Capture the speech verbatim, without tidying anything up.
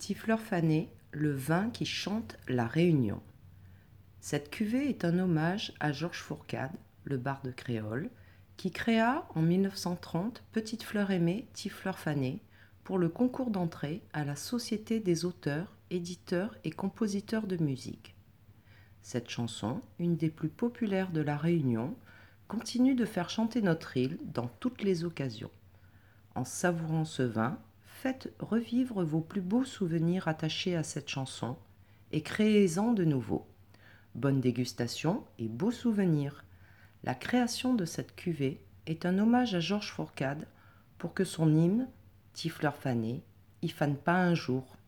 Petits-Fleurs fanés, le vin qui chante la Réunion. Cette cuvée est un hommage à Georges Fourcade, le barde créole, qui créa en mille neuf cent trente Petite Fleur aimée, Tifleur fanée pour le concours d'entrée à la Société des auteurs, éditeurs et compositeurs de musique. Cette chanson, une des plus populaires de la Réunion, continue de faire chanter notre île dans toutes les occasions. En savourant ce vin, faites revivre vos plus beaux souvenirs attachés à cette chanson et créez-en de nouveaux. Bonne dégustation et beaux souvenirs. La création de cette cuvée est un hommage à Georges Fourcade pour que son hymne, Tifleur fanée, y fane pas un jour.